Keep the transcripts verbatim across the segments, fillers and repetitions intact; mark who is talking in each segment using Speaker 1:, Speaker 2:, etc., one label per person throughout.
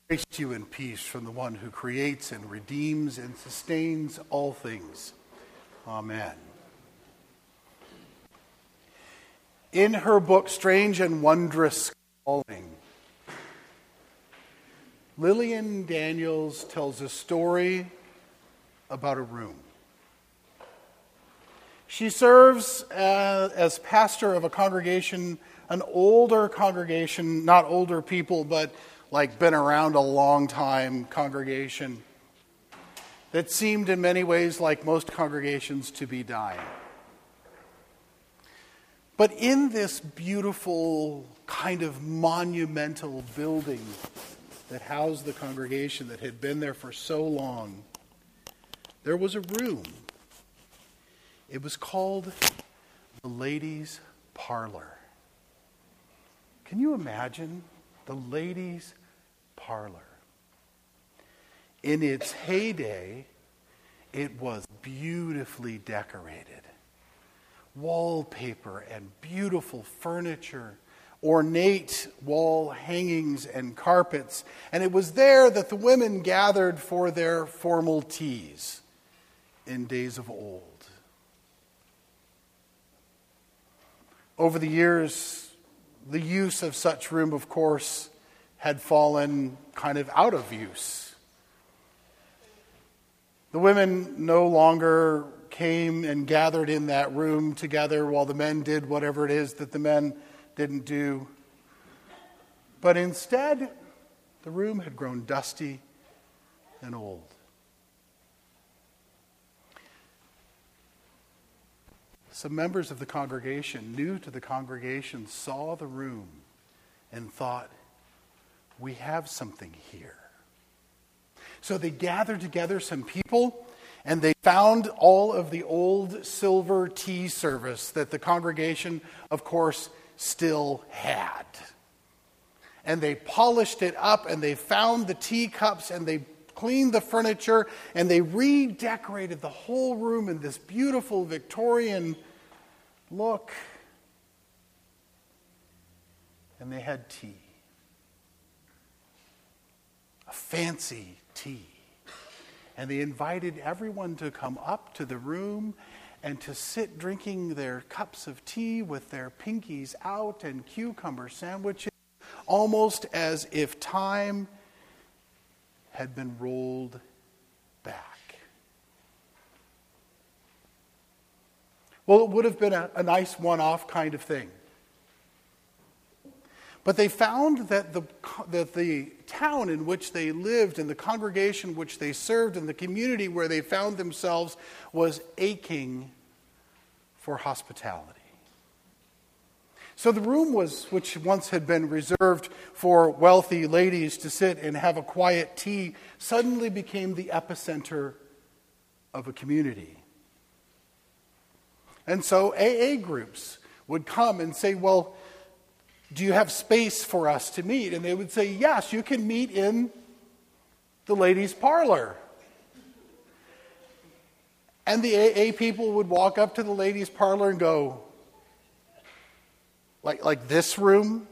Speaker 1: Grace to you and peace from the one who creates and redeems and sustains all things. Amen. In her book, Strange and Wondrous Calling, Lillian Daniels tells a story about a room. She serves uh, as pastor of a congregation, an older congregation, not older people, but like been around a long time congregation that seemed in many ways like most congregations to be dying. But in this beautiful kind of monumental building that housed the congregation that had been there for so long, there was a room. It was called the Ladies' Parlor. Can you imagine the Ladies' Parlor? In its heyday, it was beautifully decorated. Wallpaper and beautiful furniture, ornate wall hangings and carpets. And it was there that the women gathered for their formal teas in days of old. Over the years, the use of such room, of course, had fallen kind of out of use. The women no longer came and gathered in that room together while the men did whatever it is that the men didn't do. But instead, the room had grown dusty and old. Some members of the congregation, new to the congregation, saw the room and thought, we have something here. So they gathered together some people, and they found all of the old silver tea service that the congregation, of course, still had. And they polished it up, and they found the teacups, and they cleaned the furniture, and they redecorated the whole room in this beautiful Victorian look. And they had tea. A fancy tea. And they invited everyone to come up to the room and to sit drinking their cups of tea with their pinkies out and cucumber sandwiches, almost as if time had been rolled back. Well, it would have been a, a nice one-off kind of thing. But they found that the, that the town in which they lived and the congregation which they served and the community where they found themselves was aching for hospitality. So the room was, which once had been reserved for wealthy ladies to sit and have a quiet tea, suddenly became the epicenter of a community. And so A A groups would come and say, well, do you have space for us to meet? And they would say, yes, you can meet in the ladies' parlor. And the A A people would walk up to the ladies' parlor and go, like, like this room?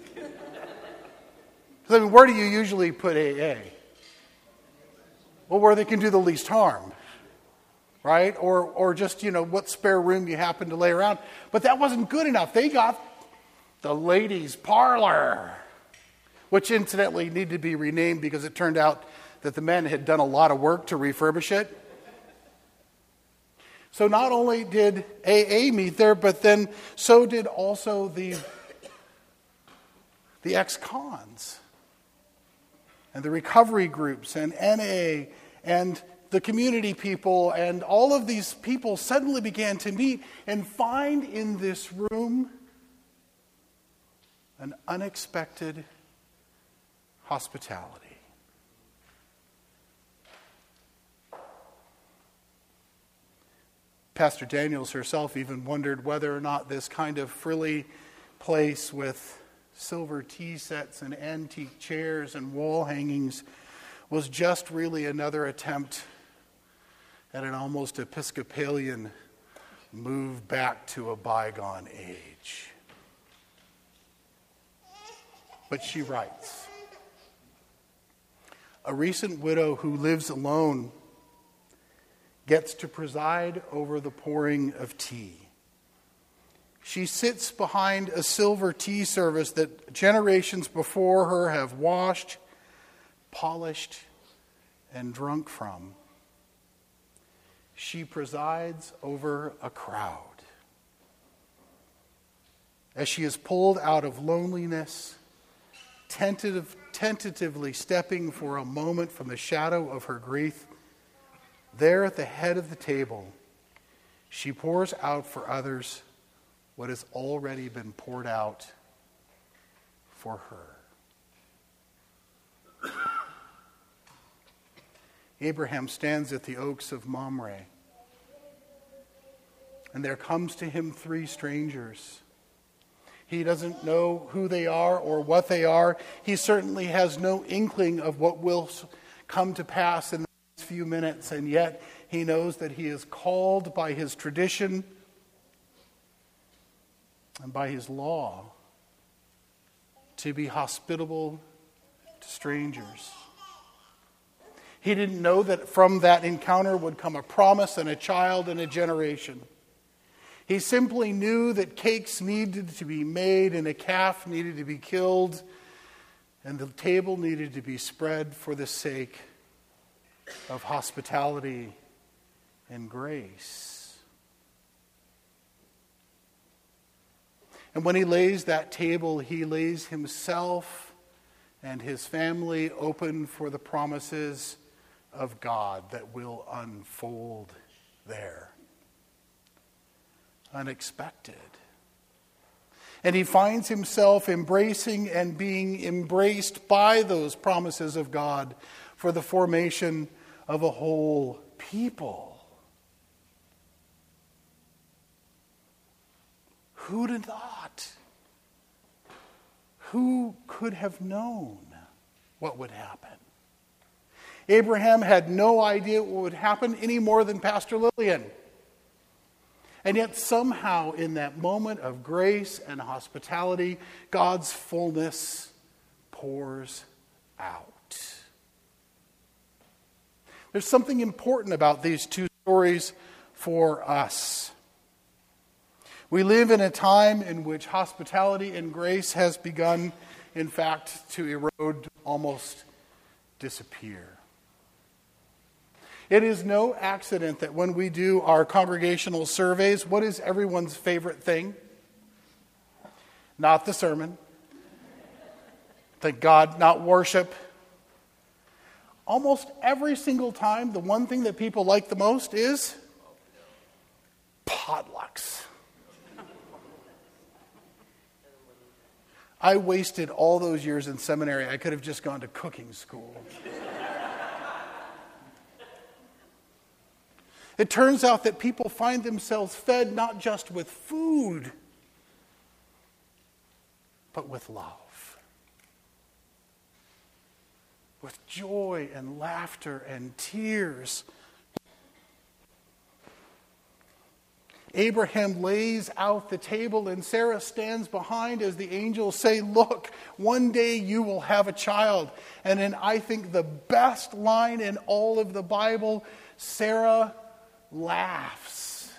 Speaker 1: I mean, where do you usually put A A? Well, where they can do the least harm, right? Or, or just, you know, what spare room you happen to lay around. But that wasn't good enough. They got the ladies' parlor, which incidentally needed to be renamed because it turned out that the men had done a lot of work to refurbish it. So not only did A A meet there, but then so did also the, the ex-cons and the recovery groups and N A and the community people, and all of these people suddenly began to meet and find in this room an unexpected hospitality. Pastor Daniels herself even wondered whether or not this kind of frilly place with silver tea sets and antique chairs and wall hangings was just really another attempt at an almost Episcopalian move back to a bygone age. But she writes, a recent widow who lives alone gets to preside over the pouring of tea. She sits behind a silver tea service that generations before her have washed, polished, and drunk from. She presides over a crowd. As she is pulled out of loneliness, tentative, tentatively stepping for a moment from the shadow of her grief, there at the head of the table, she pours out for others what has already been poured out for her. Abraham stands at the oaks of Mamre, and there comes to him three strangers. He doesn't know who they are or what they are. He certainly has no inkling of what will come to pass in the next few minutes, and yet he knows that he is called by his tradition and by his law to be hospitable to strangers. He didn't know that from that encounter would come a promise and a child and a generation. He simply knew that cakes needed to be made and a calf needed to be killed and the table needed to be spread for the sake of hospitality and grace. And when he lays that table, he lays himself and his family open for the promises of God that will unfold there. Unexpected. And he finds himself embracing and being embraced by those promises of God for the formation of a whole people. Who'd have thought? Who could have known what would happen? Abraham had no idea what would happen any more than Pastor Lillian. And yet somehow in that moment of grace and hospitality, God's fullness pours out. There's something important about these two stories for us. We live in a time in which hospitality and grace has begun, in fact, to erode, almost disappear. It is no accident that when we do our congregational surveys, what is everyone's favorite thing? Not the sermon. Thank God, not worship. Almost every single time, the one thing that people like the most is potlucks. I wasted all those years in seminary. I could have just gone to cooking school. It turns out that people find themselves fed not just with food, but with love. With joy and laughter and tears. Abraham lays out the table and Sarah stands behind as the angels say, "Look, one day you will have a child." And in, I think, the best line in all of the Bible, Sarah laughs.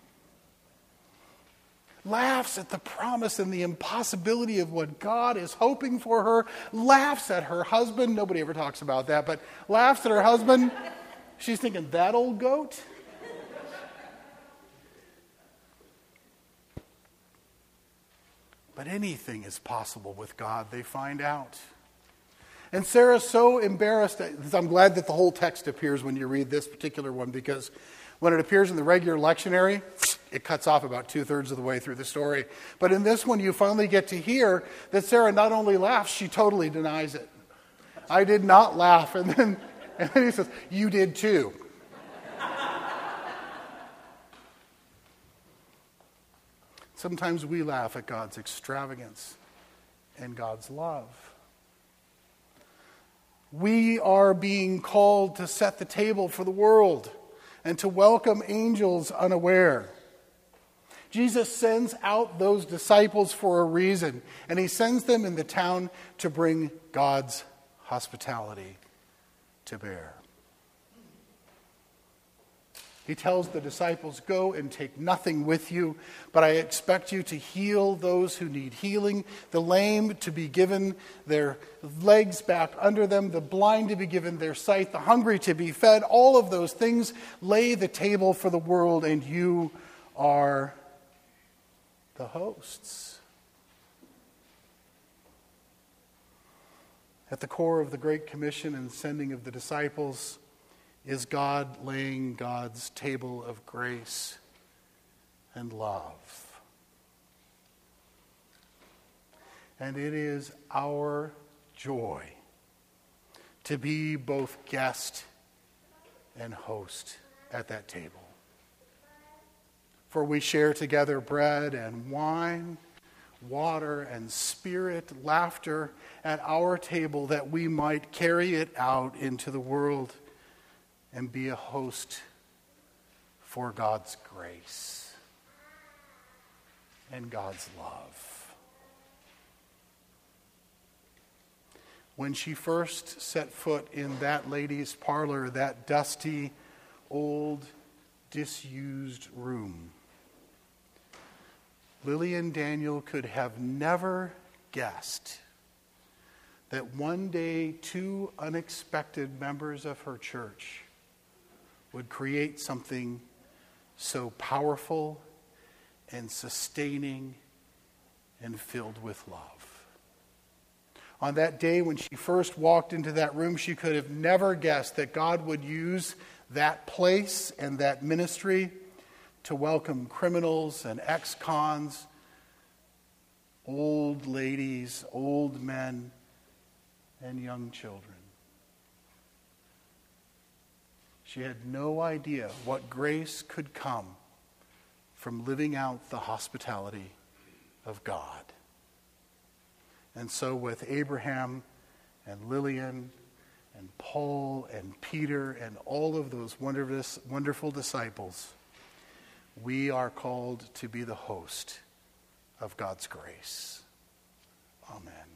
Speaker 1: Laughs at the promise and the impossibility of what God is hoping for her. Laughs at her husband. Nobody ever talks about that, but laughs at her husband. She's thinking, that old goat? But anything is possible with God, they find out. And Sarah's so embarrassed. I'm glad that the whole text appears when you read this particular one, because when it appears in the regular lectionary, it cuts off about two-thirds of the way through the story. But in this one, you finally get to hear that Sarah not only laughs, she totally denies it. I did not laugh. And then, and then he says, you did too. Sometimes we laugh at God's extravagance and God's love. We are being called to set the table for the world and to welcome angels unaware. Jesus sends out those disciples for a reason, and he sends them in the town to bring God's hospitality to bear. He tells the disciples, go and take nothing with you, but I expect you to heal those who need healing, the lame to be given their legs back under them, the blind to be given their sight, the hungry to be fed. All of those things lay the table for the world, and you are the hosts. At the core of the Great Commission and sending of the disciples is God laying God's table of grace and love. And it is our joy to be both guest and host at that table. For we share together bread and wine, water and spirit, laughter at our table, that we might carry it out into the world and be a host for God's grace and God's love. When she first set foot in that lady's parlor, that dusty, old, disused room, Lillian Daniel could have never guessed that one day two unexpected members of her church would create something so powerful and sustaining and filled with love. On that day when she first walked into that room, she could have never guessed that God would use that place and that ministry to welcome criminals and ex-cons, old ladies, old men, and young children. She had no idea what grace could come from living out the hospitality of God. And so with Abraham and Lillian and Paul and Peter and all of those wondrous, wonderful disciples, we are called to be the host of God's grace. Amen.